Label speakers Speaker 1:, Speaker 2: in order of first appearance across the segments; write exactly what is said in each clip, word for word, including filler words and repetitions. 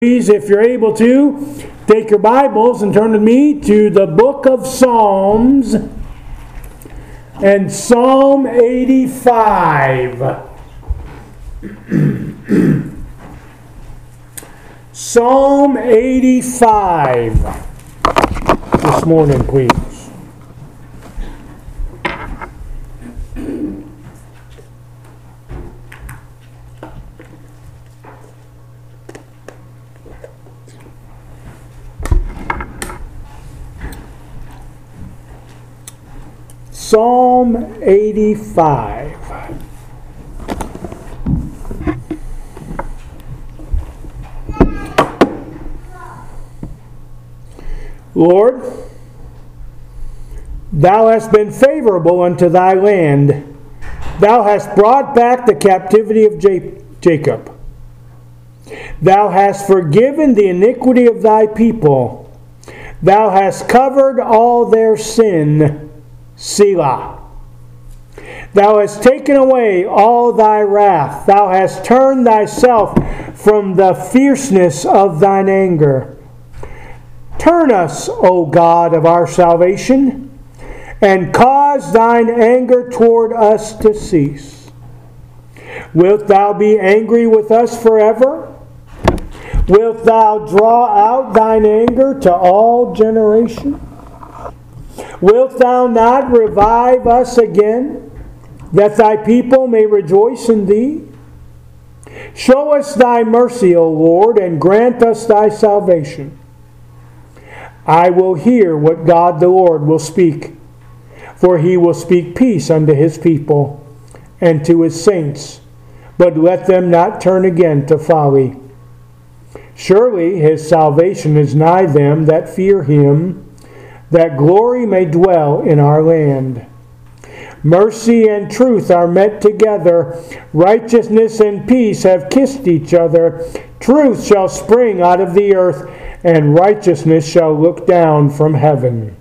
Speaker 1: Please, if you're able to, take your Bibles and turn with me to the book of Psalms and Psalm eighty-five. Psalm eighty-five this morning, please. Psalm eighty-five. Lord, Thou hast been favorable unto Thy land. Thou hast brought back the captivity of Jacob. Thou hast forgiven the iniquity of Thy people. Thou hast covered all their sin. Selah. Thou hast taken away all thy wrath. Thou hast turned thyself from the fierceness of thine anger. Turn us, O God of our salvation, and cause thine anger toward us to cease. Wilt thou be angry with us forever? Wilt thou draw out thine anger to all generations? Wilt thou not revive us again, that thy people may rejoice in thee? Show us thy mercy, O Lord, and grant us thy salvation. I will hear what God the Lord will speak, for he will speak peace unto his people and to his saints, but let them not turn again to folly. Surely his salvation is nigh them that fear him, that glory may dwell in our land. Mercy and truth are met together. Righteousness and peace have kissed each other. Truth shall spring out of the earth, and righteousness shall look down from heaven.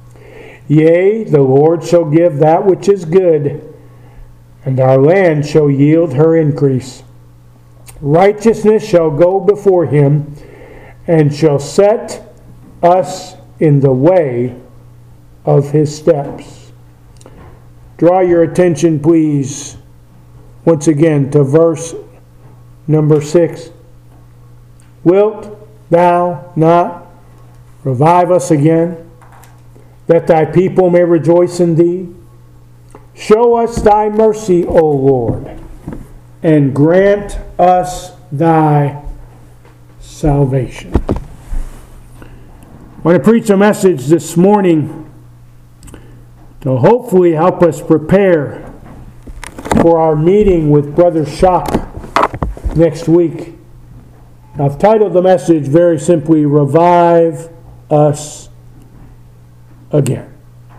Speaker 1: Yea, the Lord shall give that which is good, and our land shall yield her increase. Righteousness shall go before him, and shall set us in the way of his steps. Draw your attention, please, once again to verse number six. Wilt thou not revive us again, that thy people may rejoice in thee? Show us thy mercy, O Lord, and grant us thy salvation. I want to preach a message this morning to hopefully help us prepare for our meeting with Brother Shock next week. I've titled the message very simply, Revive Us Again.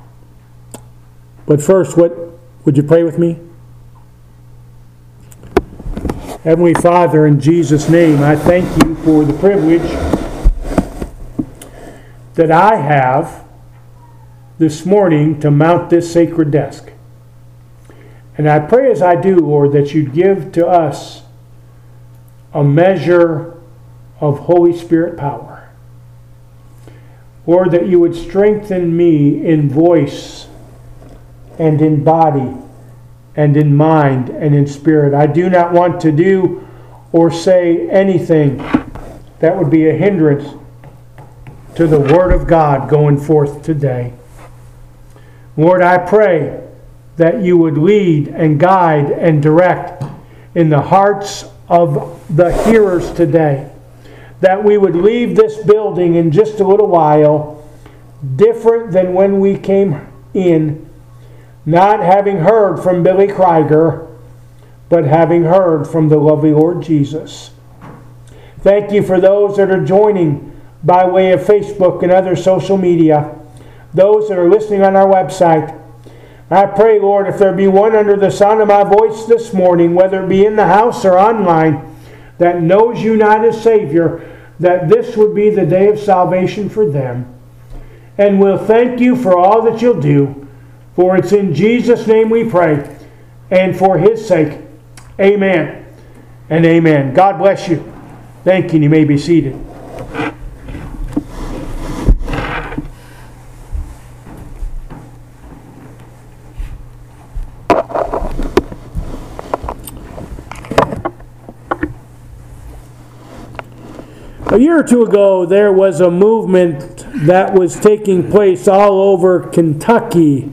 Speaker 1: But first, what would you pray with me? Heavenly Father, in Jesus' name, I thank you for the privilege that I have this morning to mount this sacred desk. And I pray as I do, Lord, that you'd give to us a measure of Holy Spirit power. Lord, that you would strengthen me in voice and in body and in mind and in spirit. I do not want to do or say anything that would be a hindrance to the Word of God going forth today. Lord, I pray that you would lead and guide and direct in the hearts of the hearers today, that we would leave this building in just a little while different than when we came in, not having heard from Billy Krieger, but having heard from the lovely Lord Jesus. Thank you for those that are joining by way of Facebook and other social media, those that are listening on our website. I pray, Lord, if there be one under the sound of my voice this morning, whether it be in the house or online, that knows you not as Savior, that this would be the day of salvation for them. And we'll thank you for all that you'll do, for it's in Jesus' name we pray, and for his sake. Amen and amen. God bless you. Thank you. You may be seated. A year or two ago, there was a movement that was taking place all over Kentucky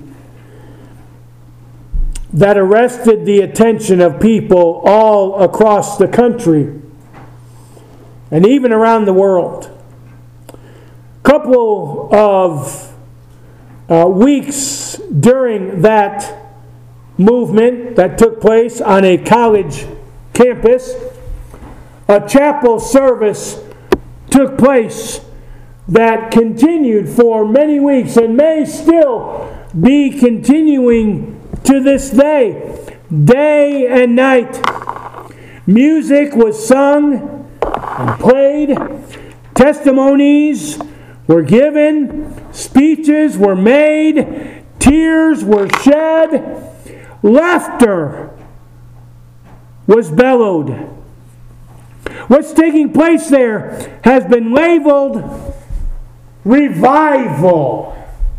Speaker 1: that arrested the attention of people all across the country and even around the world. A couple of uh, weeks during that movement that took place on a college campus, a chapel service took place that continued for many weeks and may still be continuing to this day, day and night. Music was sung and played, testimonies were given, speeches were made, tears were shed, laughter was bellowed. What's taking place there has been labeled revival.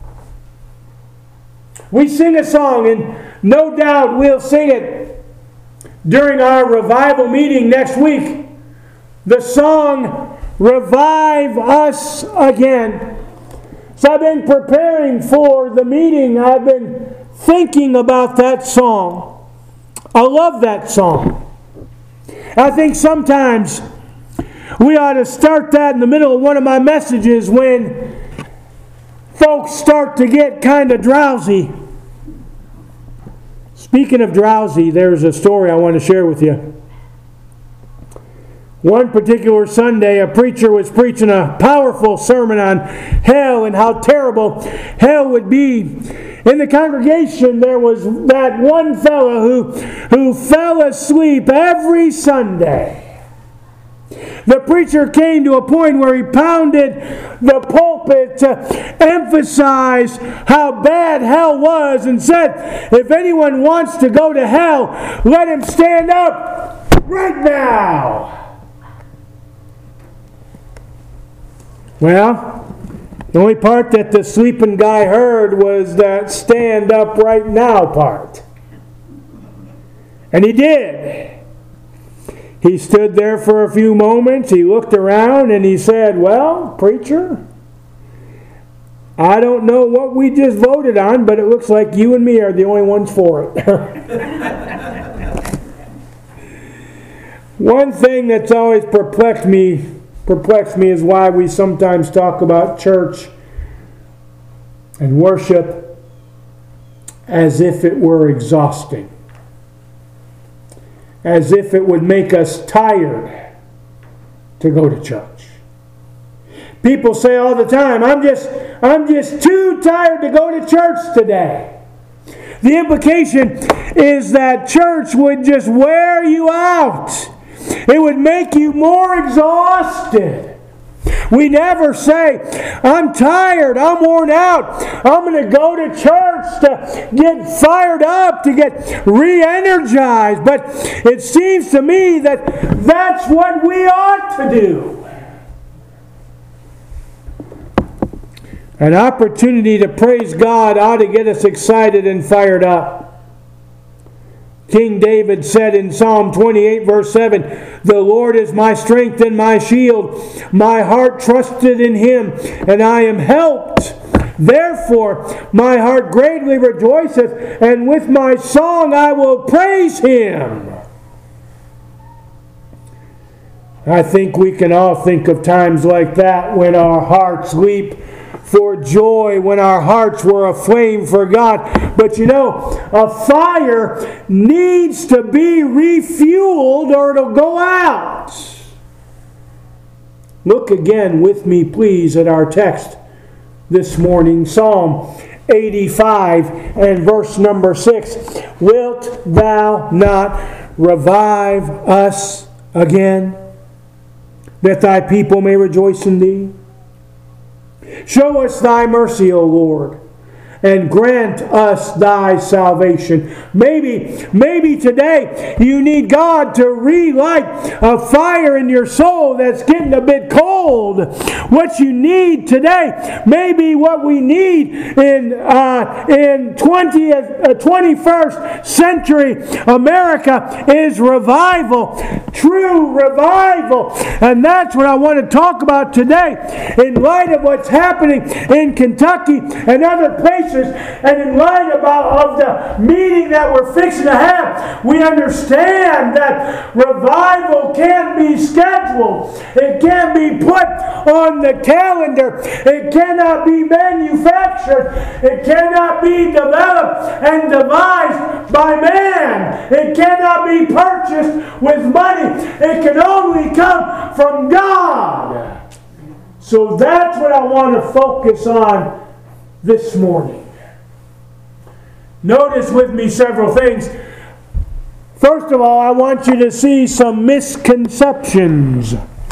Speaker 1: We sing a song, and no doubt we'll sing it during our revival meeting next week. The song, Revive Us Again. So I've been preparing for the meeting. I've been thinking about that song. I love that song. I think sometimes we ought to start that in the middle of one of my messages when folks start to get kind of drowsy. Speaking of drowsy, there's a story I want to share with you. One particular Sunday, a preacher was preaching a powerful sermon on hell and how terrible hell would be. In the congregation, there was that one fellow who, who fell asleep every Sunday. The preacher came to a point where he pounded the pulpit to emphasize how bad hell was and said, if anyone wants to go to hell, let him stand up right now. Well, the only part that the sleeping guy heard was that stand up right now part. And he did. He stood there for a few moments, he looked around, and he said, well, preacher, I don't know what we just voted on, but it looks like you and me are the only ones for it. One thing that's always perplexed me, perplexed me is why we sometimes talk about church and worship as if it were exhausting. As if it would make us tired to go to church. People say all the time, I'm just, I'm just too tired to go to church today. The implication is that church would just wear you out. It would make you more exhausted. We never say, I'm tired, I'm worn out, I'm going to go to church to get fired up, to get re-energized. But it seems to me that that's what we ought to do. An opportunity to praise God ought to get us excited and fired up. King David said in Psalm twenty-eight, verse seven, the Lord is my strength and my shield. My heart trusted in Him, and I am helped. Therefore, my heart greatly rejoiceth, and with my song I will praise Him. I think we can all think of times like that when our hearts leap for joy, when our hearts were aflame for God. But you know, a fire needs to be refueled or it'll go out. Look again with me, please, at our text this morning, Psalm eighty-five and verse number six. Wilt thou not revive us again, that thy people may rejoice in thee? Show us thy mercy, O Lord, and grant us thy salvation. Maybe, maybe today you need God to relight a fire in your soul that's getting a bit cold. What you need today, maybe what we need in uh, in twentieth, uh, twenty-first century America is revival, true revival. And that's what I want to talk about today in light of what's happening in Kentucky and other places. And in light about of the meeting that we're fixing to have, we understand that revival can't be scheduled. It can't be put on the calendar. It cannot be manufactured. It cannot be developed and devised by man. It cannot be purchased with money. It can only come from God. So that's what I want to focus on this morning. Notice with me several things. First of all, I want you to see some misconceptions.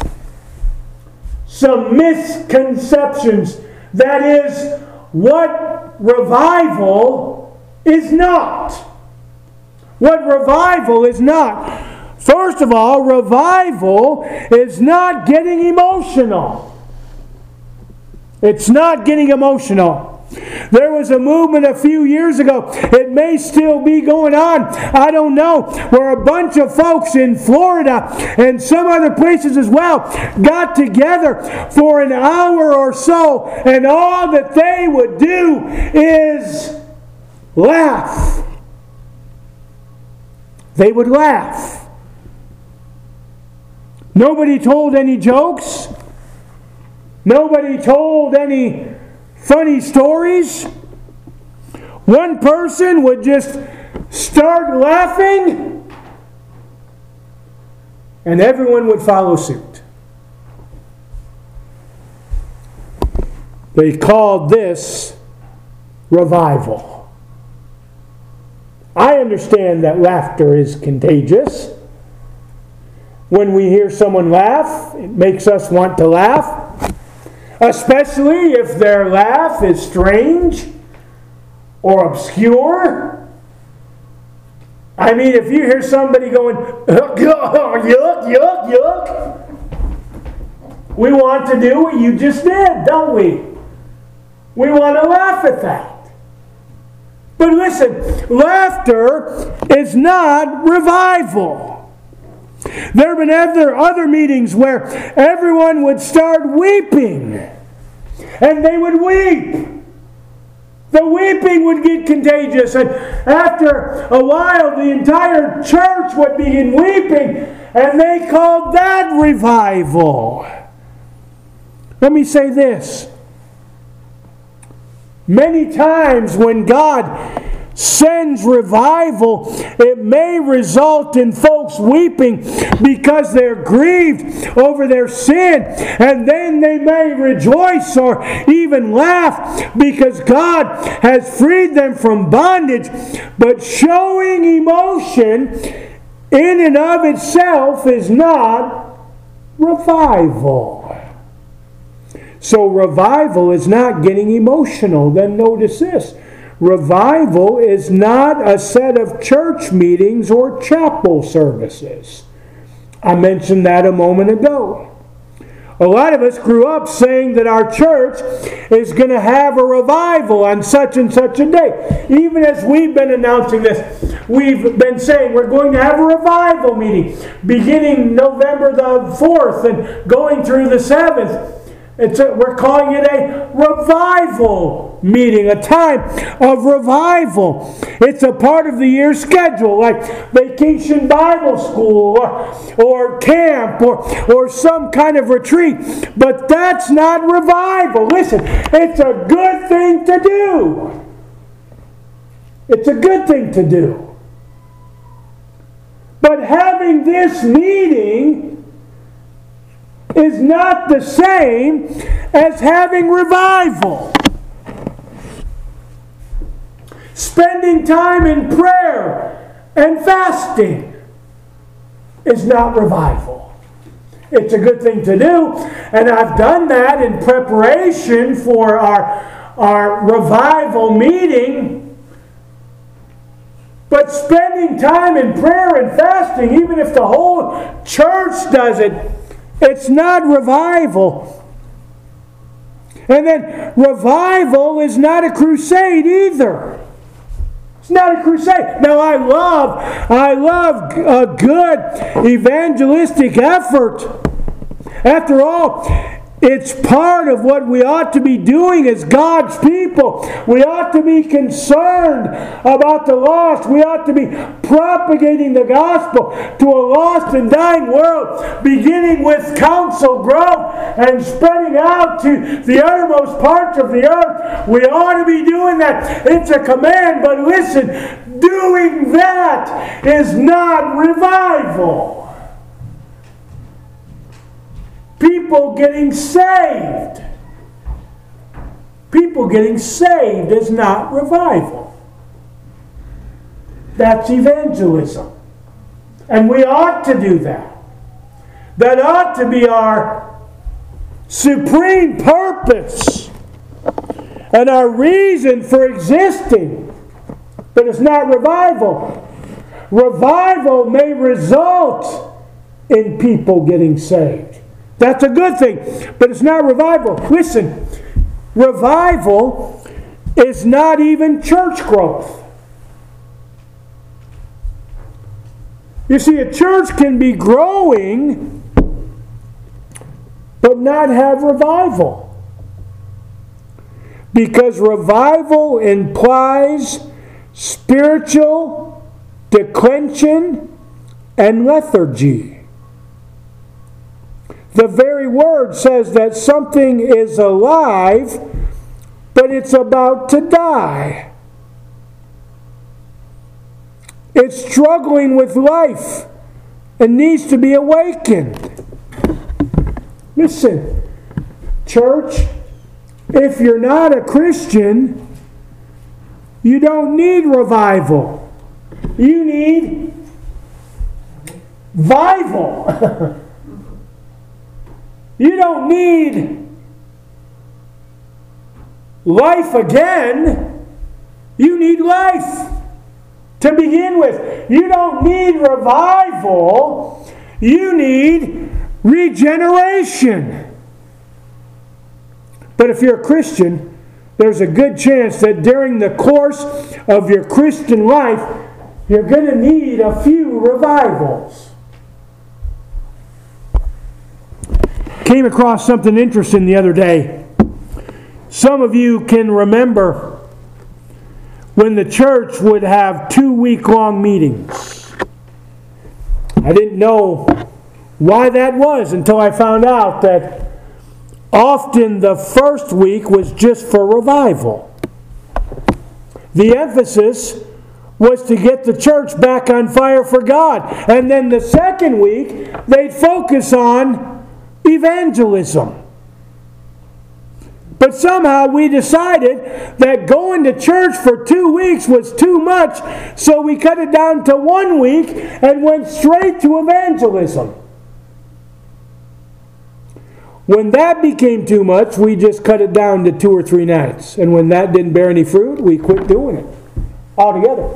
Speaker 1: Some misconceptions. That is, what revival is not. What revival is not. First of all, revival is not getting emotional. It's not getting emotional. There was a movement a few years ago. It may still be going on. I don't know. Where a bunch of folks in Florida and some other places as well got together for an hour or so, and all that they would do is laugh. They would laugh. Nobody told any jokes. Nobody told any funny stories. One person would just start laughing, and everyone would follow suit. They called this revival. I understand that laughter is contagious. When we hear someone laugh, it makes us want to laugh. Especially if their laugh is strange or obscure. I mean, if you hear somebody going, yuck, yuck, yuck, we want to do what you just did, don't we? We want to laugh at that. But listen, laughter is not revival. There have been other, other meetings where everyone would start weeping. And they would weep. The weeping would get contagious. And after a while, the entire church would begin weeping. And they called that revival. Let me say this. Many times when God sends revival, it may result in folks weeping because they're grieved over their sin, and then they may rejoice or even laugh because God has freed them from bondage. But showing emotion in and of itself is not revival. So revival is not getting emotional. Then notice this. Revival is not a set of church meetings or chapel services. I mentioned that a moment ago. A lot of us grew up saying that our church is going to have a revival on such and such a day. Even as we've been announcing this, we've been saying we're going to have a revival meeting beginning November the fourth and going through the seventh. It's a, we're calling it a revival meeting, a time of revival. It's a part of the year schedule, like Vacation Bible School or, or camp or, or some kind of retreat. But that's not revival. Listen, it's a good thing to do. It's a good thing to do. But having this meeting is not the same as having revival. Spending time in prayer and fasting is not revival. It's a good thing to do, and I've done that in preparation for our our revival meeting, but spending time in prayer and fasting, even if the whole church does it, it's not revival. And then revival is not a crusade either. It's not a crusade. Now I love, I love a good evangelistic effort. After all, it's part of what we ought to be doing as God's people. We ought to be concerned about the lost. We ought to be propagating the gospel to a lost and dying world, beginning with Council Grove and spreading out to the uttermost parts of the earth. We ought to be doing that. It's a command, but listen, doing that is not revival. People getting saved. People getting saved is not revival. That's evangelism. And we ought to do that. That ought to be our supreme purpose and our reason for existing. But it's not revival. Revival may result in people getting saved. That's a good thing, but it's not revival. Listen, revival is not even church growth. You see, a church can be growing, but not have revival. Because revival implies spiritual declension and lethargy. The very word says that something is alive, but it's about to die. It's struggling with life and needs to be awakened. Listen, church, if you're not a Christian, you don't need revival. You need vival. You don't need life again. You need life to begin with. You don't need revival. You need regeneration. But if you're a Christian, there's a good chance that during the course of your Christian life, you're going to need a few revivals. Came across something interesting the other day. Some of you can remember when the church would have two week-long meetings. I didn't know why that was until I found out that often the first week was just for revival. The emphasis was to get the church back on fire for God. And then the second week, they'd focus on evangelism. But somehow we decided that going to church for two weeks was too much, so we cut it down to one week and went straight to evangelism. When that became too much, we just cut it down to two or three nights. And when that didn't bear any fruit, we quit doing it altogether.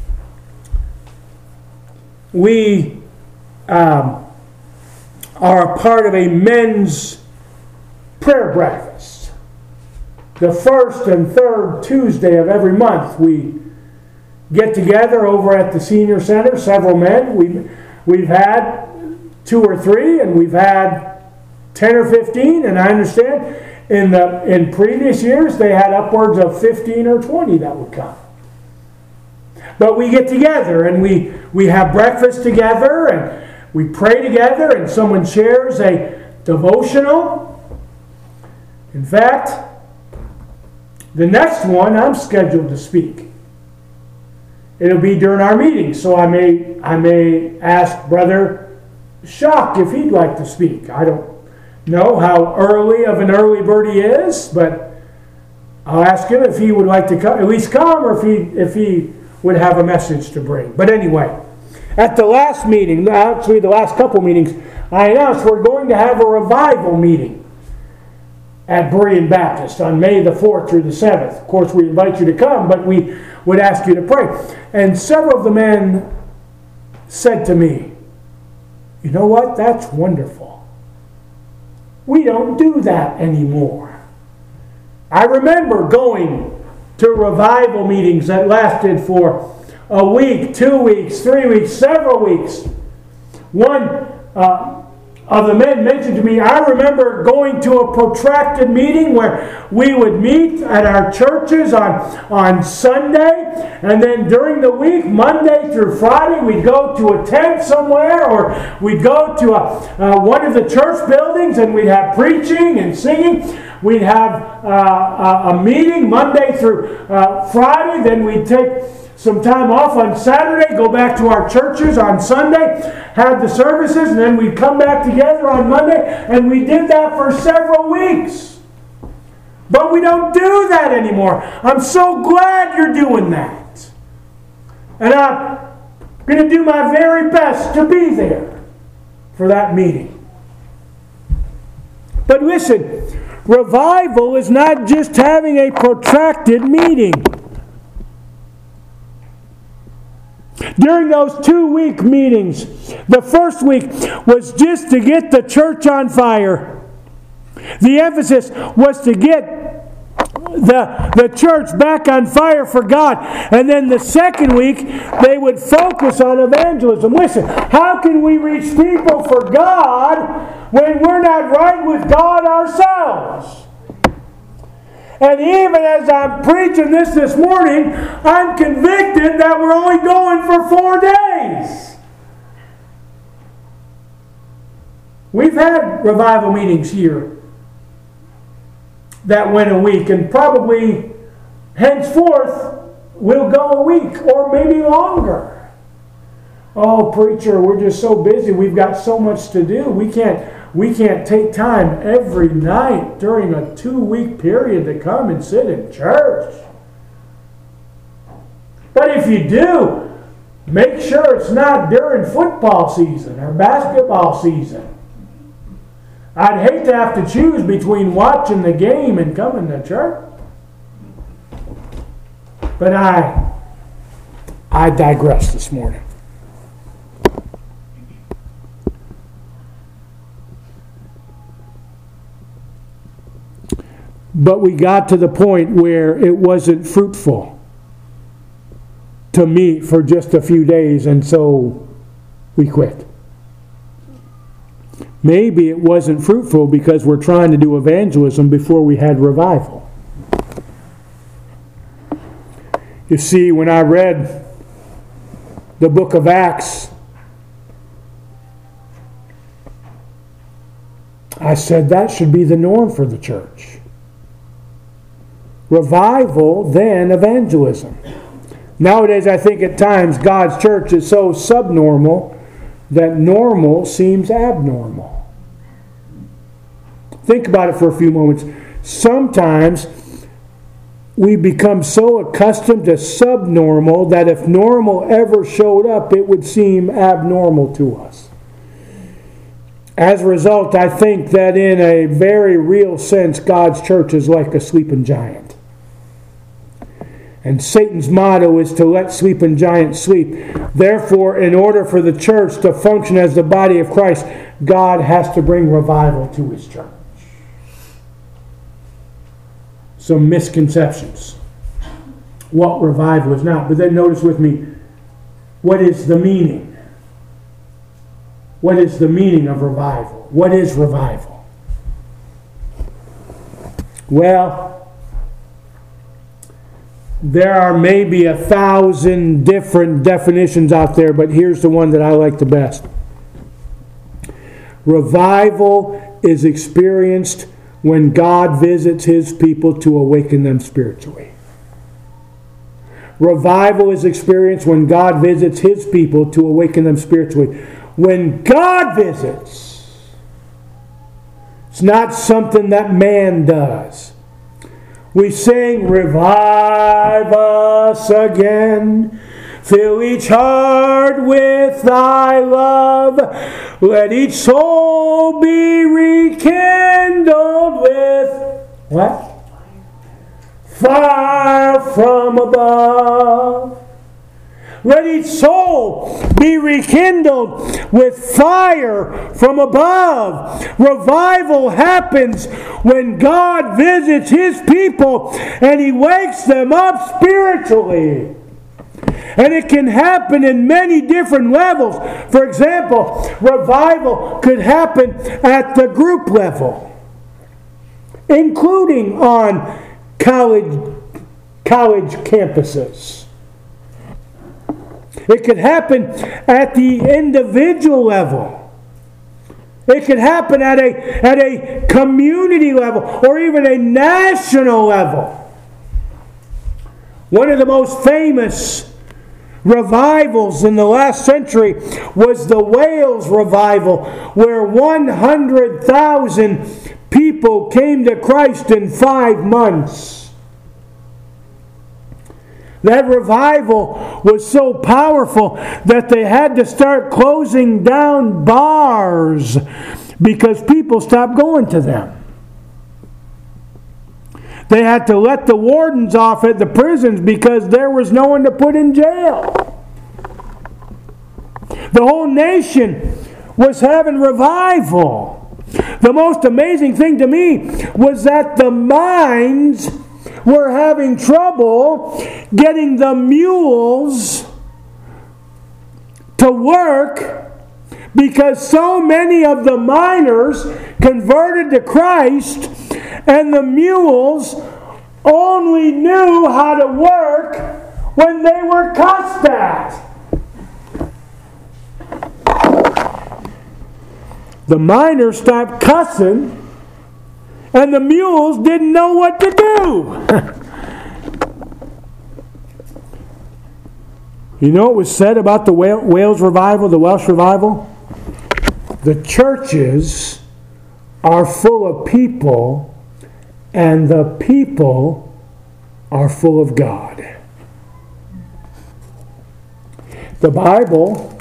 Speaker 1: We um, are a part of a men's prayer breakfast. The first and third Tuesday of every month, we get together over at the senior center, several men. We've, we've had two or three, and we've had ten or fifteen, and I understand in the in previous years they had upwards of fifteen or twenty that would come. But we get together, and we, we have breakfast together, and we pray together, and someone shares a devotional. In fact, the next one I'm scheduled to speak. It'll be during our meeting, so I may I may ask Brother Shock if he'd like to speak. I don't know how early of an early bird he is, but I'll ask him if he would like to come, at least come, or if he if he would have a message to bring. But anyway, at the last meeting, actually the last couple meetings, I announced we're going to have a revival meeting. at Berean Baptist on May the fourth through the seventh. Of course, we invite you to come, but we would ask you to pray. And several of the men said to me, you know what? That's wonderful. We don't do that anymore. I remember going to revival meetings that lasted for a week, two weeks, three weeks, several weeks. One uh, of the men mentioned to me, I remember going to a protracted meeting where we would meet at our churches on, on Sunday, and then during the week, Monday through Friday, we'd go to a tent somewhere, or we'd go to a, uh, one of the church buildings and we'd have preaching and singing. We'd have uh, a meeting Monday through uh, Friday, then we'd take some time off on Saturday, go back to our churches on Sunday, have the services, and then we'd come back together on Monday, and we did that for several weeks. But we don't do that anymore. I'm so glad you're doing that. And I'm going to do my very best to be there for that meeting. But listen, revival is not just having a protracted meeting. During those two-week meetings, the first week was just to get the church on fire. The emphasis was to get the, the church back on fire for God. And then the second week, they would focus on evangelism. Listen, how can we reach people for God when we're not right with God ourselves? And even as I'm preaching this this morning, I'm convicted that we're only going for four days. We've had revival meetings here that went a week, and probably henceforth we'll go a week or maybe longer. Oh, preacher, we're just so busy. We've got so much to do. We can't... We can't take time every night during a two-week period to come and sit in church. But if you do, make sure it's not during football season or basketball season. I'd hate to have to choose between watching the game and coming to church. But I, I digress this morning. But we got to the point where it wasn't fruitful to meet for just a few days, and so we quit. Maybe it wasn't fruitful because we're trying to do evangelism before we had revival. You see, when I read the book of Acts, I said that should be the norm for the church. Revival, then evangelism. Nowadays, I think at times God's church is so subnormal that normal seems abnormal. Think about it for a few moments. Sometimes we become so accustomed to subnormal that if normal ever showed up, it would seem abnormal to us. As a result, I think that in a very real sense, God's church is like a sleeping giant. And Satan's motto is to let sleeping giants sleep. Therefore, in order for the church to function as the body of Christ, God has to bring revival to His church. Some misconceptions. What revival is not. But then notice with me, what is the meaning? What is the meaning of revival? What is revival? Well, there are maybe a thousand different definitions out there, but here's the one that I like the best. Revival is experienced when God visits His people to awaken them spiritually. Revival is experienced when God visits His people to awaken them spiritually. When God visits, it's not something that man does. We sing, revive us again, fill each heart with thy love, let each soul be rekindled with What? Fire from above. Let each soul be rekindled with fire from above. Revival happens when God visits His people and He wakes them up spiritually. And it can happen in many different levels. For example, revival could happen at the group level, including on college, college campuses. It could happen at the individual level. It could happen at a, at a community level or even a national level. One of the most famous revivals in the last century was the Wales revival, where one hundred thousand people came to Christ in five months. That revival was so powerful that they had to start closing down bars because people stopped going to them. They had to let the wardens off at the prisons because there was no one to put in jail. The whole nation was having revival. The most amazing thing to me was that the mines were having trouble getting the mules to work because so many of the miners converted to Christ and the mules only knew how to work when they were cussed at. The miners stopped cussing and the mules didn't know what to do. You know what was said about the Wales revival, the Welsh revival? The churches are full of people, and the people are full of God. The Bible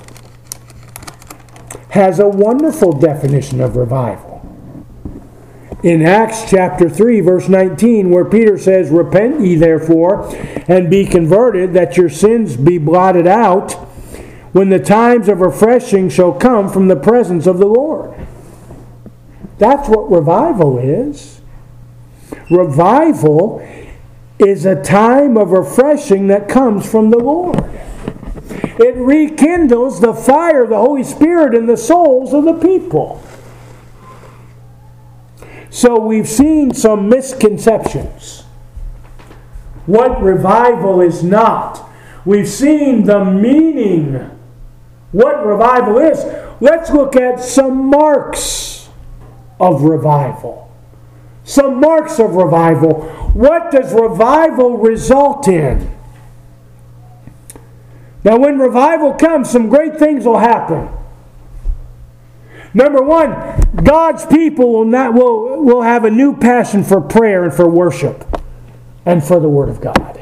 Speaker 1: has a wonderful definition of revival. In Acts chapter three, verse nineteen, where Peter says, "Repent ye therefore, and be converted, that your sins be blotted out, when the times of refreshing shall come from the presence of the Lord." That's what revival is. Revival is a time of refreshing that comes from the Lord. It rekindles the fire of the Holy Spirit in the souls of the people. So we've seen some misconceptions. What revival is not. We've seen the meaning. What revival is. Let's look at some marks of revival. Some marks of revival. What does revival result in? Now when revival comes, some great things will happen. Number one, God's people will not will, will have a new passion for prayer and for worship and for the Word of God.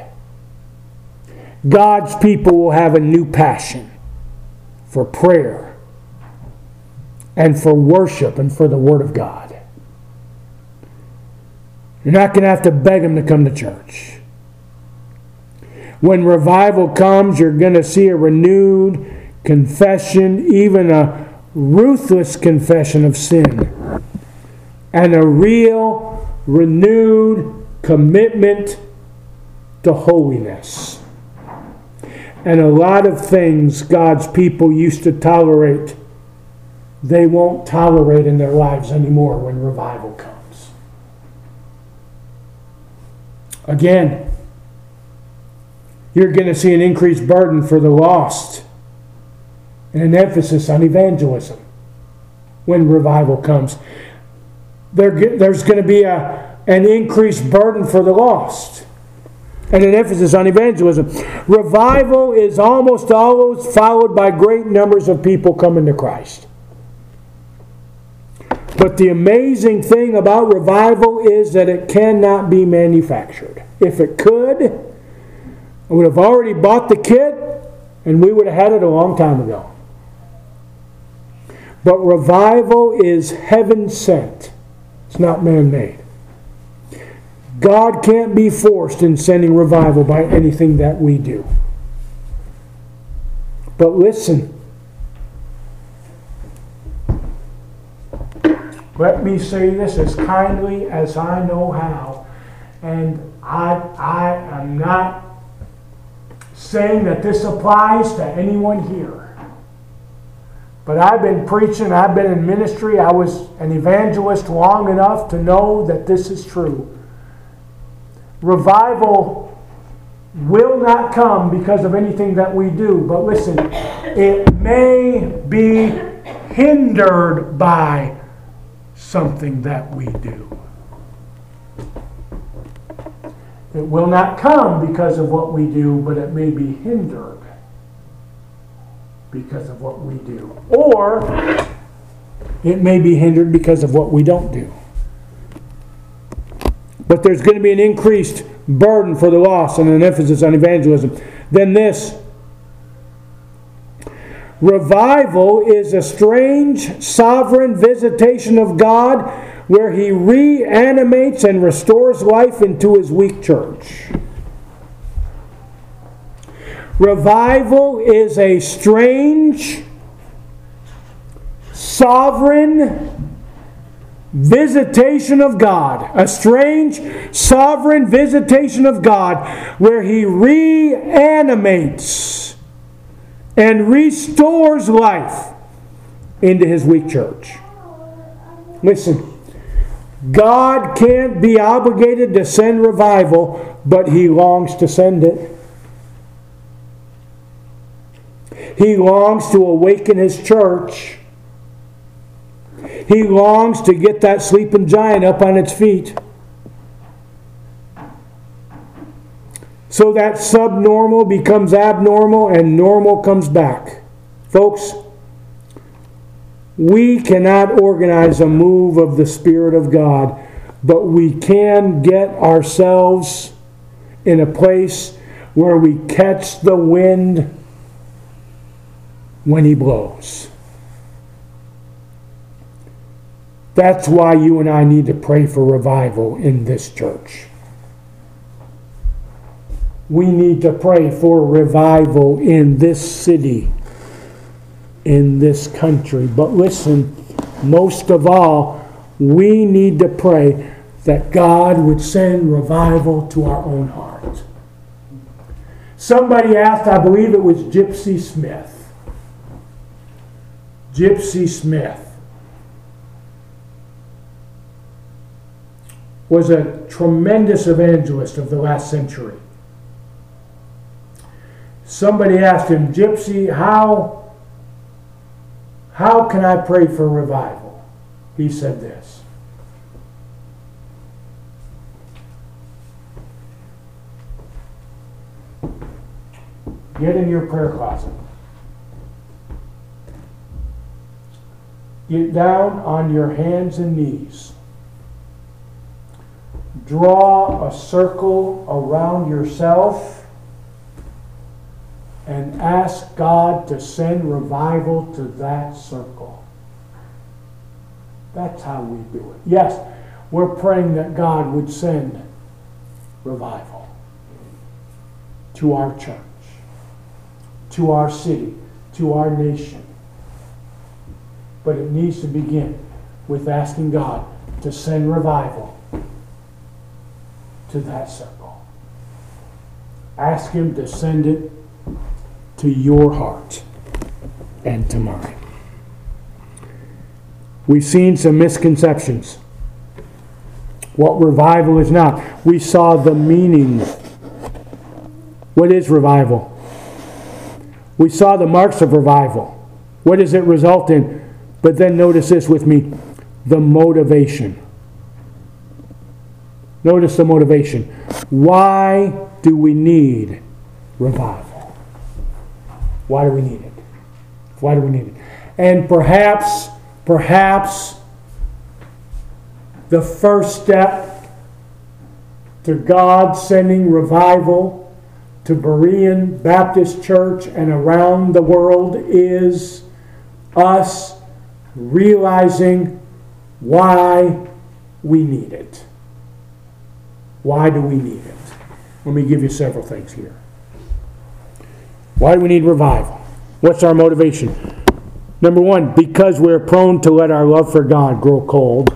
Speaker 1: God's people will have a new passion for prayer and for worship and for the Word of God. You're not going to have to beg them to come to church. When revival comes, you're going to see a renewed confession, even a ruthless confession of sin, and a real, renewed commitment to holiness. And a lot of things God's people used to tolerate, they won't tolerate in their lives anymore when revival comes. Again, you're going to see an increased burden for the lost and an emphasis on evangelism when revival comes. There, there's going to be a, an increased burden for the lost and an emphasis on evangelism. Revival is almost always followed by great numbers of people coming to Christ. But the amazing thing about revival is that it cannot be manufactured. If it could, I would have already bought the kit and we would have had it a long time ago. But revival is heaven sent. It's not man-made. God can't be forced in sending revival by anything that we do. But listen. Let me say this as kindly as I know how. And I, I am not saying that this applies to anyone here. But I've been preaching, I've been in ministry, I was an evangelist long enough to know that this is true. Revival will not come because of anything that we do. But listen, it may be hindered by something that we do. It will not come because of what we do, but it may be hindered because of what we do. Or it may be hindered because of what we don't do. But there's going to be an increased burden for the lost and an emphasis on evangelism. Then this. Revival is a strange, sovereign visitation of God where He reanimates and restores life into His weak church. Revival is a strange, sovereign visitation of God. A strange, sovereign visitation of God where He reanimates and restores life into His weak church. Listen, God can't be obligated to send revival, but He longs to send it. He longs to awaken His church. He longs to get that sleeping giant up on its feet. So that subnormal becomes abnormal and normal comes back. Folks, we cannot organize a move of the Spirit of God, but we can get ourselves in a place where we catch the wind when He blows. That's why you and I need to pray for revival in this church. We need to pray for revival in this city, in this country. But listen, most of all, we need to pray that God would send revival to our own heart. Somebody asked, I believe it was Gypsy Smith. Gypsy Smith was a tremendous evangelist of the last century. Somebody asked him, Gypsy, how, how can I pray for revival? He said this. Get in your prayer closet. Get down on your hands and knees. Draw a circle around yourself and ask God to send revival to that circle. That's how we do it. Yes, we're praying that God would send revival to our church, to our city, to our nation. But it needs to begin with asking God to send revival to that circle. Ask Him to send it to your heart and to mine. We've seen some misconceptions. What revival is not. We saw the meaning. What is revival? We saw the marks of revival. What does it result in? But then notice this with me. The motivation. Notice the motivation. Why do we need revival? Why do we need it? Why do we need it? And perhaps, perhaps the first step to God sending revival to Berean Baptist Church and around the world is us realizing why we need it. Why do we need it? Let me give you several things here. Why do we need revival? What's our motivation? Number one, because we're prone to let our love for God grow cold.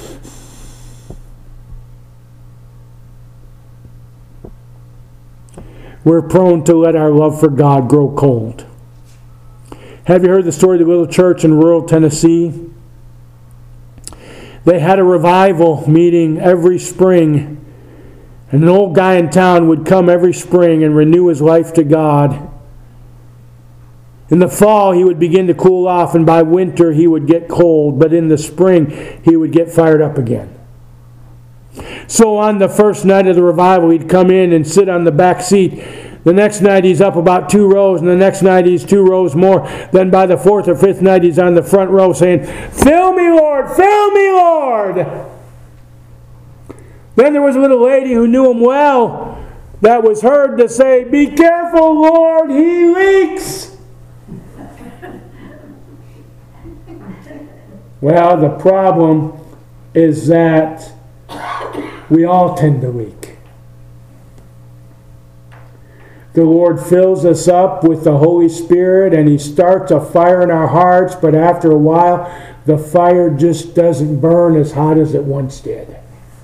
Speaker 1: We're prone to let our love for God grow cold. Have you heard the story of the little church in rural Tennessee? They had a revival meeting every spring. And an old guy in town would come every spring and renew his life to God. In the fall, he would begin to cool off, and by winter, he would get cold. But in the spring, he would get fired up again. So on the first night of the revival, he'd come in and sit on the back seat. The next night, he's up about two rows, and the next night, he's two rows more. Then by the fourth or fifth night, he's on the front row saying, "Fill me, Lord! Fill me, Lord!" Then there was a little lady who knew him well that was heard to say, "Be careful, Lord, he leaks." Well, the problem is that we all tend to leak. The Lord fills us up with the Holy Spirit and He starts a fire in our hearts, but after a while, the fire just doesn't burn as hot as it once did.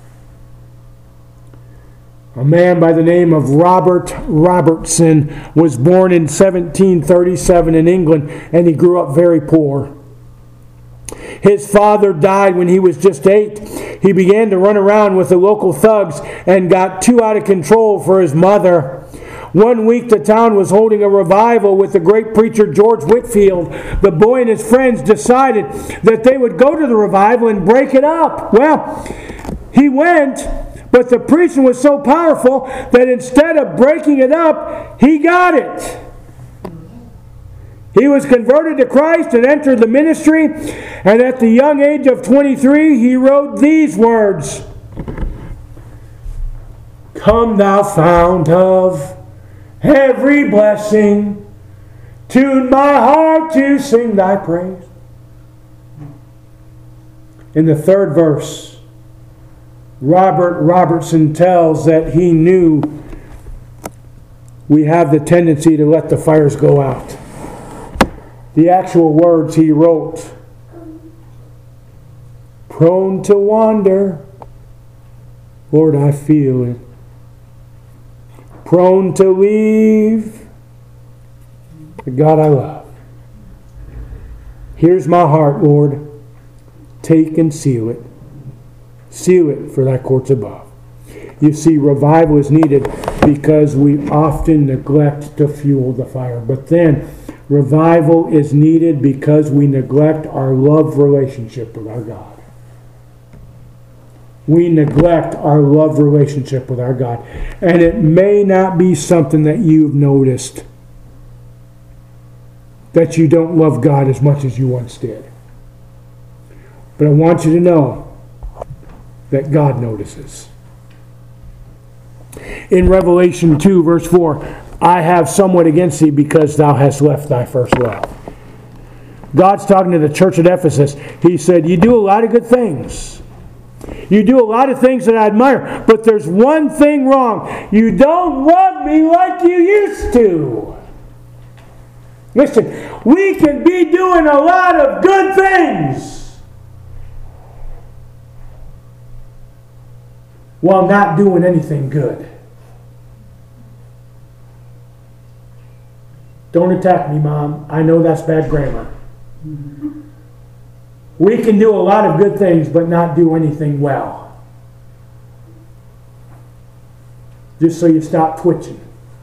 Speaker 1: A man by the name of Robert Robertson was born in seventeen thirty-seven in England, and he grew up very poor. His father died when he was just eight. He began to run around with the local thugs and got too out of control for his mother. One week the town was holding a revival with the great preacher George Whitefield. The boy and his friends decided that they would go to the revival and break it up. Well, he went, but the preaching was so powerful that instead of breaking it up, he got it. He was converted to Christ and entered the ministry, and at the young age of twenty-three, he wrote these words: "Come thou fount of every blessing, tune my heart to sing thy praise." In the third verse, Robert Robertson tells that he knew we have the tendency to let the fires go out. The actual words he wrote: "Prone to wander, Lord, I feel it. Prone to leave the God I love. Here's my heart, Lord. Take and seal it. Seal it for thy courts above." You see, revival is needed because we often neglect to fuel the fire. But then, revival is needed because we neglect our love relationship with our God. We neglect our love relationship with our God. And it may not be something that you've noticed, that you don't love God as much as you once did. But I want you to know that God notices. In Revelation two, verse four, "I have somewhat against thee because thou hast left thy first love." God's talking to the church at Ephesus. He said, you do a lot of good things. You do a lot of things that I admire, but there's one thing wrong. You don't love me like you used to. Listen, we can be doing a lot of good things while not doing anything good. Don't attack me, Mom. I know that's bad grammar. We can do a lot of good things but not do anything well. Just so you stop twitching.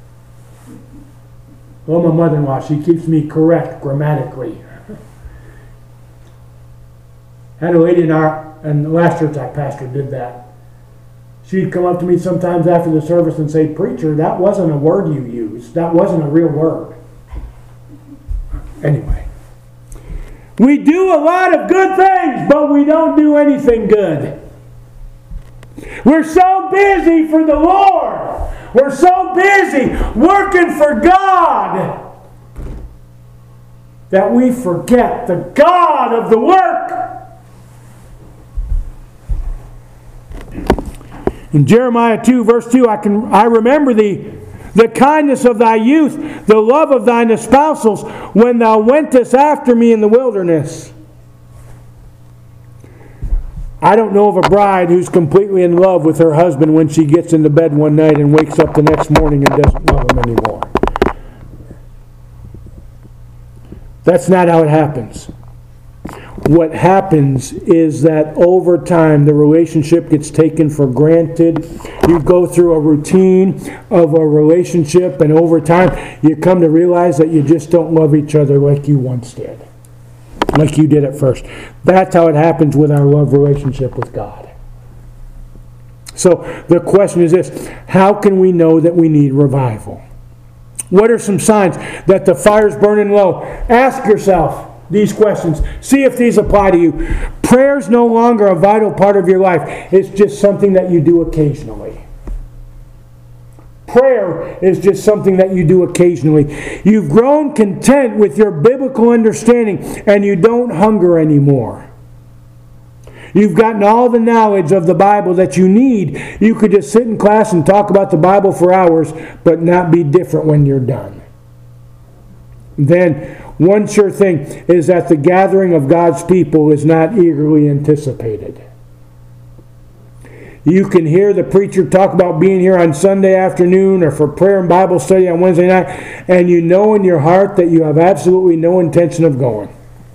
Speaker 1: Well, my mother-in-law, she keeps me correct grammatically. Had a lady in our in the last church I pastored did that. She'd come up to me sometimes after the service and say, "Preacher, that wasn't a word you used. That wasn't a real word." Anyway, we do a lot of good things, but we don't do anything good. We're so busy for the Lord. We're so busy working for God that we forget the God of the work. In Jeremiah two, verse two, I can I remember thee, the kindness of thy youth, the love of thine espousals, when thou wentest after me in the wilderness. I don't know of a bride who's completely in love with her husband when she gets into bed one night and wakes up the next morning and doesn't love him anymore. That's not how it happens. What happens is that over time the relationship gets taken for granted. You go through a routine of a relationship, and over time you come to realize that you just don't love each other like you once did. Like you did at first. That's how it happens with our love relationship with God. So the question is this: how can we know that we need revival? What are some signs that the fire's burning low? Ask yourself these questions. See if these apply to you. Prayer's no longer a vital part of your life. It's just something that you do occasionally. Prayer is just something that you do occasionally. You've grown content with your biblical understanding and you don't hunger anymore. You've gotten all the knowledge of the Bible that you need. You could just sit in class and talk about the Bible for hours, but not be different when you're done. Then, one sure thing is that the gathering of God's people is not eagerly anticipated. You can hear the preacher talk about being here on Sunday afternoon or for prayer and Bible study on Wednesday night, and you know in your heart that you have absolutely no intention of going.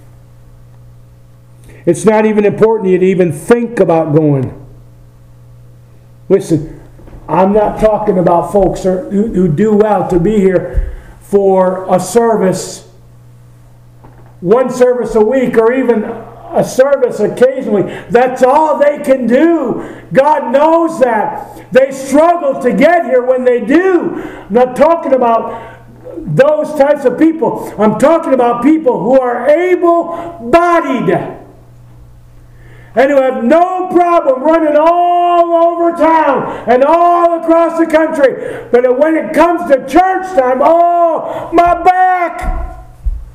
Speaker 1: It's not even important you to even think about going. Listen, I'm not talking about folks who, who do well to be here for a service, one service a week, or even a service occasionally. That's all they can do. God knows that. They struggle to get here when they do. I'm not talking about those types of people. I'm talking about people who are able-bodied and who have no problem running all over town and all across the country. But when it comes to church time, oh, my back!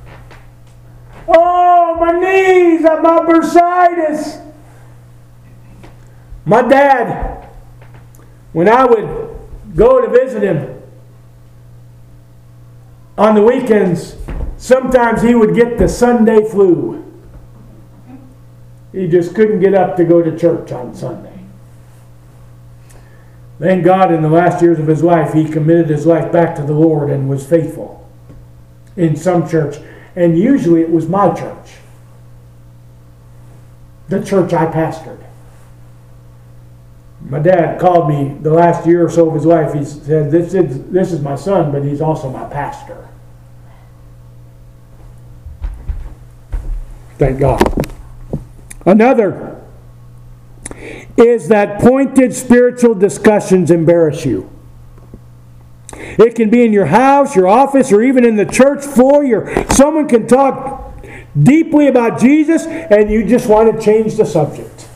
Speaker 1: Oh, my knees! My bursitis! My dad, when I would go to visit him on the weekends, sometimes he would get the Sunday flu. He just couldn't get up to go to church on Sunday. Thank God in the last years of his life, he committed his life back to the Lord and was faithful in some church. And usually it was my church. The church I pastored. My dad called me the last year or so of his life. He said, this is, this is my son, but he's also my pastor. Thank God. Another is that pointed spiritual discussions embarrass you. It can be in your house, your office, or even in the church floor. Your, someone can talk deeply about Jesus and you just want to change the subject.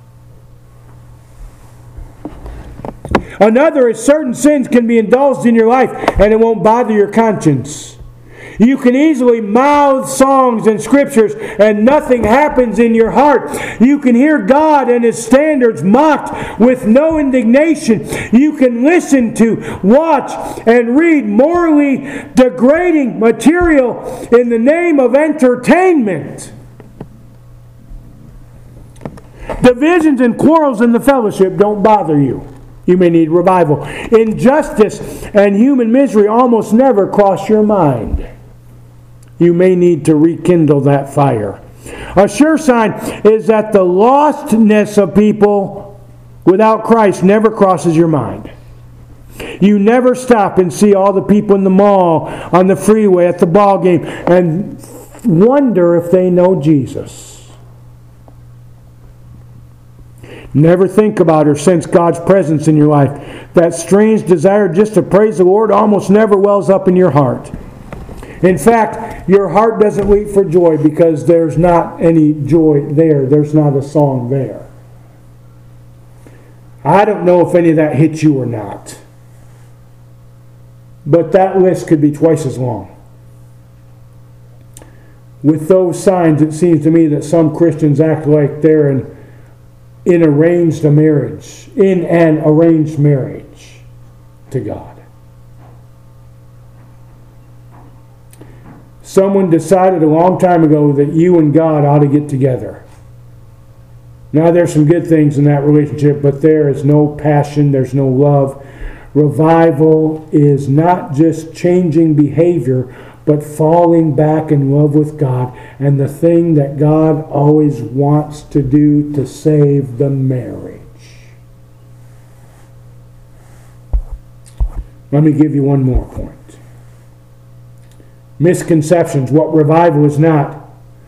Speaker 1: Another is certain sins can be indulged in your life and it won't bother your conscience. You can easily mouth songs and scriptures and nothing happens in your heart. You can hear God and His standards mocked with no indignation. You can listen to, watch, and read morally degrading material in the name of entertainment. Divisions and quarrels in the fellowship don't bother you. You may need revival. Injustice and human misery almost never cross your mind. You may need to rekindle that fire. A sure sign is that the lostness of people without Christ never crosses your mind. You never stop and see all the people in the mall, on the freeway, at the ball game, and wonder if they know Jesus. Never think about or sense God's presence in your life. That strange desire just to praise the Lord almost never wells up in your heart. In fact, your heart doesn't leap for joy because there's not any joy there. There's not a song there. I don't know if any of that hits you or not. But that list could be twice as long. With those signs, it seems to me that some Christians act like they're in in arranged a marriage, in an arranged marriage to God. Someone decided a long time ago that you and God ought to get together. Now there's some good things in that relationship, but there is no passion, there's no love. Revival is not just changing behavior, but falling back in love with God and the thing that God always wants to do to save the marriage. Let me give you one more point. Misconceptions, what revival is not.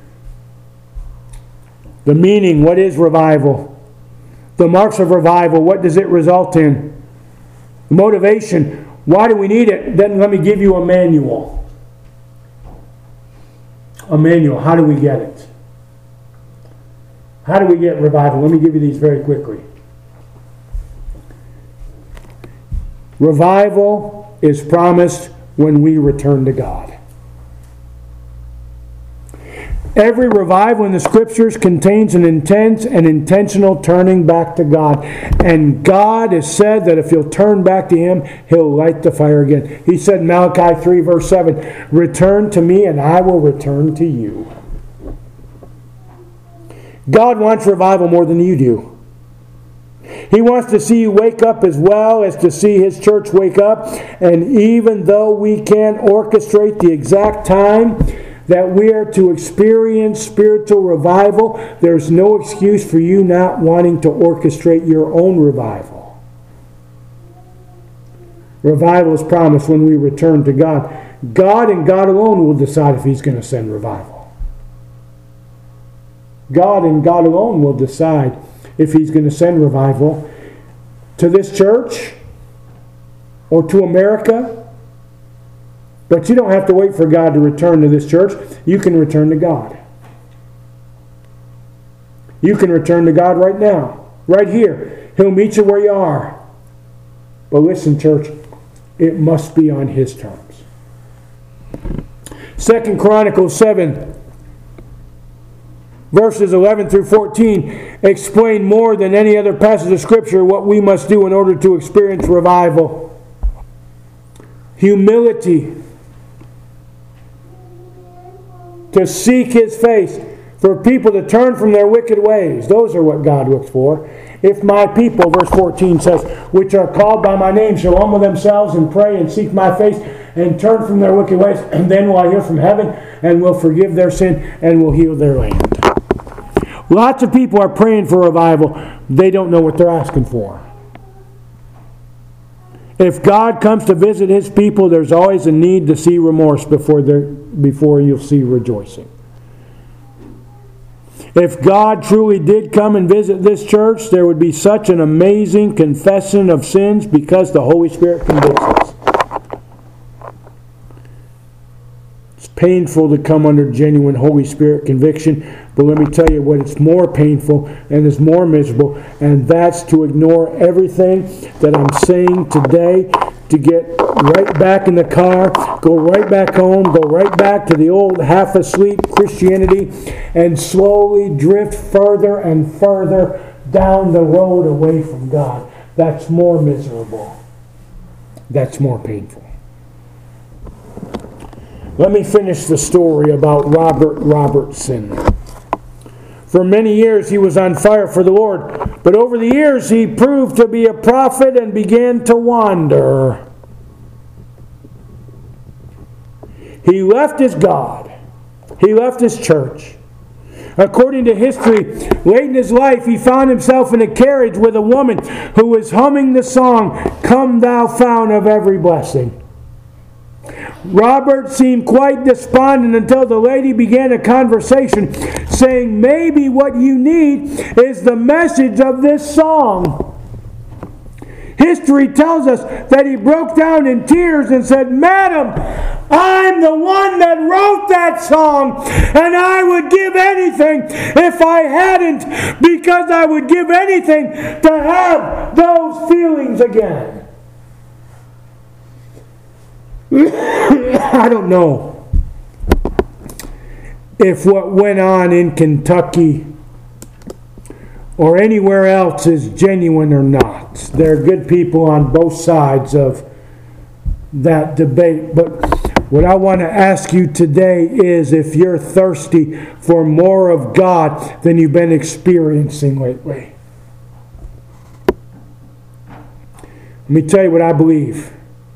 Speaker 1: The meaning, what is revival? The marks of revival, what does it result in? Motivation, why do we need it? Then let me give you a manual. A manual, how do we get it? How do we get revival? Let me give you these very quickly. Revival is promised when we return to God. Every revival in the Scriptures contains an intense and intentional turning back to God. And God has said that if you'll turn back to Him, He'll light the fire again. He said in Malachi three verse seven, "Return to me and I will return to you." God wants revival more than you do. He wants to see you wake up as well as to see His church wake up. And even though we can't orchestrate the exact time that we are to experience spiritual revival, there's no excuse for you not wanting to orchestrate your own revival. Revival is promised when we return to God. God and God alone will decide if He's going to send revival. God and God alone will decide if He's going to send revival to this church or to America. But you don't have to wait for God to return to this church. You can return to God. You can return to God right now. Right here. He'll meet you where you are. But listen, church, it must be on His terms. Second Chronicles seven, verses eleven through fourteen, explain more than any other passage of Scripture what we must do in order to experience revival. Humility. To seek His face, for people to turn from their wicked ways. Those are what God looks for. If my people, verse fourteen says, which are called by my name, shall humble themselves and pray and seek my face and turn from their wicked ways, and then will I hear from heaven and will forgive their sin and will heal their land. Lots of people are praying for revival. They don't know what they're asking for. If God comes to visit His people, there's always a need to see remorse before there, before you'll see rejoicing. If God truly did come and visit this church, there would be such an amazing confession of sins because the Holy Spirit convicts us. It's painful to come under genuine Holy Spirit conviction, but let me tell you what, it's more painful and is more miserable, and that's to ignore everything that I'm saying today, to get right back in the car, go right back home, go right back to the old half-asleep Christianity, and slowly drift further and further down the road away from God. That's more miserable. That's more painful. Let me finish the story about Robert Robertson. For many years he was on fire for the Lord, but over the years he proved to be a prophet and began to wander. He left his God. He left his church. According to history, late in his life he found himself in a carriage with a woman who was humming the song, "Come Thou Fount of Every Blessing." Robert seemed quite despondent until the lady began a conversation saying, "Maybe what you need is the message of this song." History tells us that he broke down in tears and said, "Madam, I'm the one that wrote that song, and I would give anything if I hadn't, because I would give anything to have those feelings again." I don't know if what went on in Kentucky or anywhere else is genuine or not. There are good people on both sides of that debate. But what I want to ask you today is if you're thirsty for more of God than you've been experiencing lately. Let me tell you what I believe.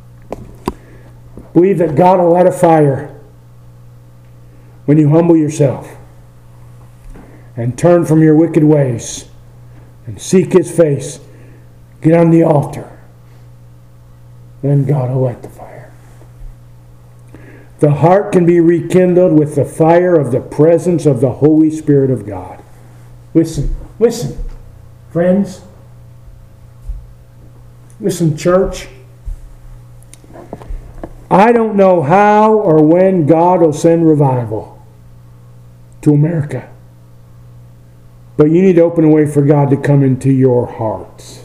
Speaker 1: I believe that God will light a fire when you humble yourself and turn from your wicked ways and seek His face. Get on the altar. Then God will light the fire. The heart can be rekindled with the fire of the presence of the Holy Spirit of God. Listen, listen, friends. Listen, church. I don't know how or when God will send revival to America. But you need to open a way for God to come into your hearts.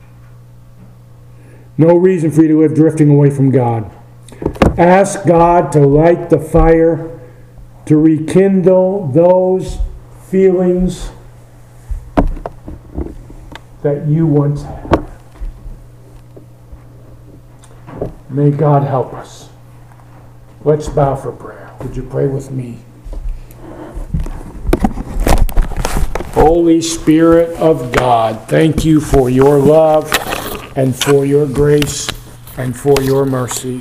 Speaker 1: No reason for you to live drifting away from God. Ask God to light the fire, to rekindle those feelings that you once had. May God help us. Let's bow for prayer. Would you pray with me? Holy Spirit of God, thank you for your love and for your grace and for your mercy.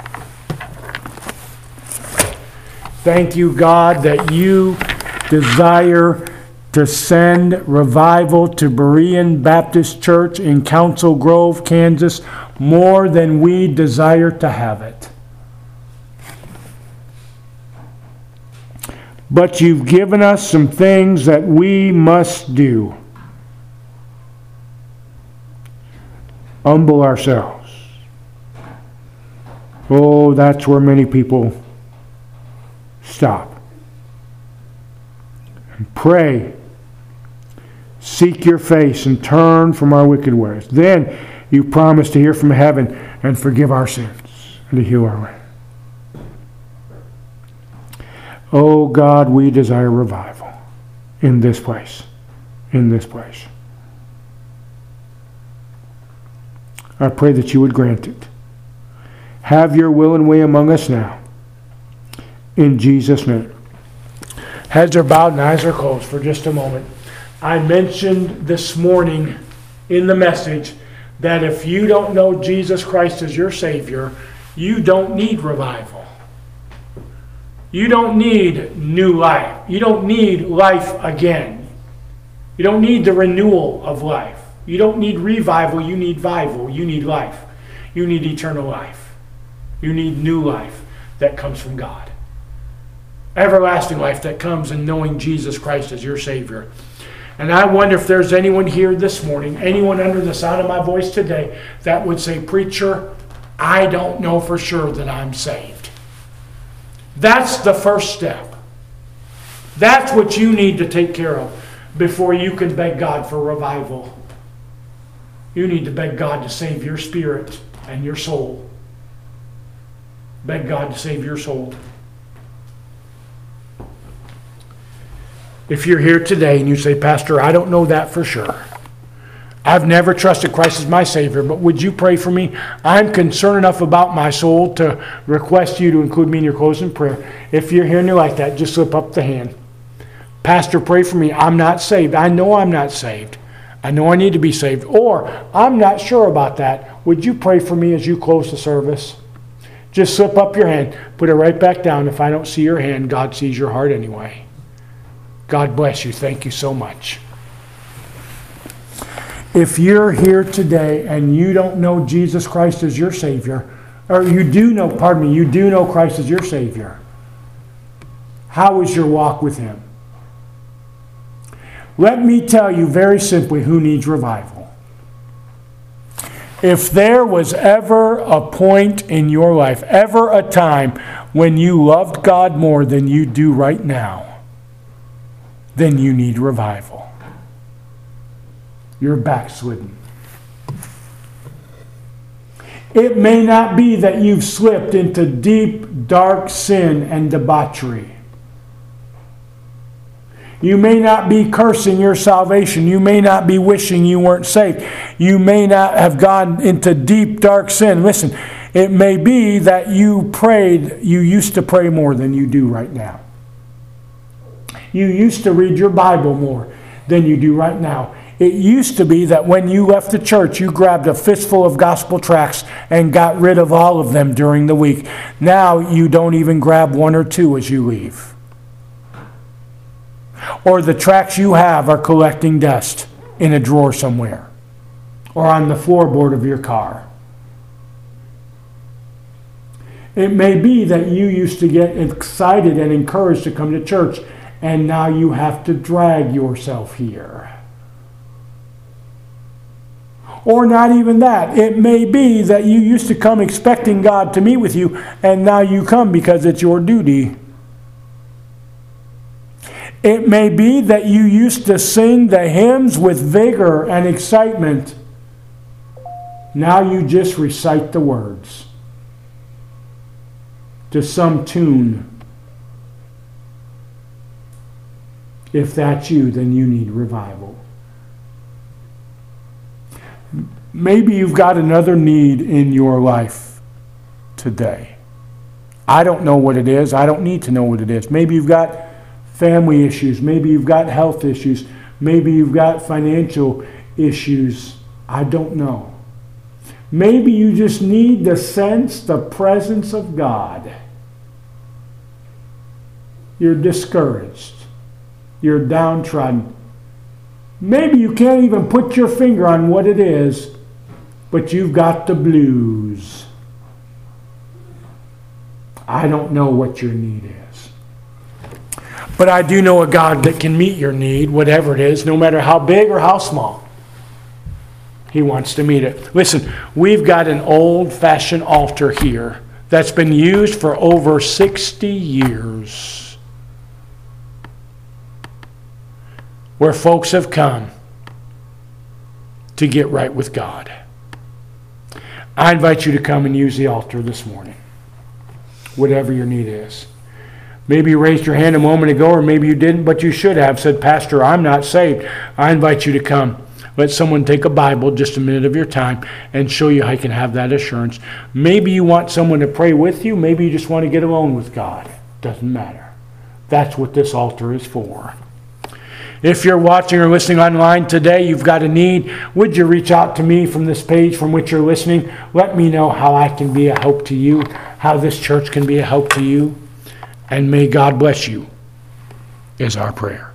Speaker 1: Thank you, God, that you desire to send revival to Berean Baptist Church in Council Grove, Kansas, more than we desire to have it. But you've given us some things that we must do. Humble ourselves. Oh, that's where many people stop. And pray. Seek your face and turn from our wicked ways. Then you promise to hear from heaven and forgive our sins and to heal our land. Oh God, we desire revival in this place. In this place. I pray that you would grant it. Have your will and way among us now. In Jesus' name. Heads are bowed and eyes are closed for just a moment. I mentioned this morning in the message that if you don't know Jesus Christ as your Savior, you don't need revival. You don't need new life. You don't need life again. You don't need the renewal of life. You don't need revival. You need vival. You need life. You need eternal life. You need new life that comes from God. Everlasting life that comes in knowing Jesus Christ as your Savior. And I wonder if there's anyone here this morning, anyone under the sound of my voice today, that would say, "Preacher, I don't know for sure that I'm saved." That's the first step. That's what you need to take care of before you can beg God for revival. You need to beg God to save your spirit and your soul. Beg God to save your soul. If you're here today and you say, "Pastor, I don't know that for sure. I've never trusted Christ as my Savior, but would you pray for me? I'm concerned enough about my soul to request you to include me in your closing prayer." If you're here and you're like that, just slip up the hand. "Pastor, pray for me. I'm not saved. I know I'm not saved. I know I need to be saved." Or, "I'm not sure about that. Would you pray for me as you close the service?" Just slip up your hand. Put it right back down. If I don't see your hand, God sees your heart anyway. God bless you. Thank you so much. If you're here today and you don't know Jesus Christ as your Savior, or you do know, pardon me, you do know Christ as your Savior, how is your walk with Him? Let me tell you very simply who needs revival. If there was ever a point in your life, ever a time when you loved God more than you do right now, then you need revival. You're backslidden. It may not be that you've slipped into deep, dark sin and debauchery. You may not be cursing your salvation. You may not be wishing you weren't saved. You may not have gone into deep, dark sin. Listen, it may be that you prayed, you used to pray more than you do right now. You used to read your Bible more than you do right now. It used to be that when you left the church, you grabbed a fistful of gospel tracts and got rid of all of them during the week. Now you don't even grab one or two as you leave. Or the tracts you have are collecting dust in a drawer somewhere or on the floorboard of your car. It may be that you used to get excited and encouraged to come to church, and now you have to drag yourself here. Or not even that. It may be that you used to come expecting God to meet with you, and now you come because it's your duty. It may be that you used to sing the hymns with vigor and excitement. Now you just recite the words to some tune. If that's you, then you need revival. Maybe you've got another need in your life today. I don't know what it is. I don't need to know what it is. Maybe you've got family issues. Maybe you've got health issues. Maybe you've got financial issues. I don't know. Maybe you just need to sense the presence of God. You're discouraged. You're downtrodden. Maybe you can't even put your finger on what it is, but you've got the blues. I don't know what your need is. But I do know a God that can meet your need, whatever it is, no matter how big or how small. He wants to meet it. Listen, we've got an old-fashioned altar here that's been used for over sixty years, where folks have come to get right with God. I invite you to come and use the altar this morning, whatever your need is. Maybe you raised your hand a moment ago, or maybe you didn't, but you should have said, Pastor, I'm not saved. I invite you to come. Let someone take a Bible, just a minute of your time, and show you how you can have that assurance. Maybe you want someone to pray with you. Maybe you just want to get alone with God. Doesn't matter. That's what this altar is for. If you're watching or listening online today, you've got a need, would you reach out to me from this page from which you're listening? Let me know how I can be a help to you, how this church can be a help to you, and may God bless you is our prayer.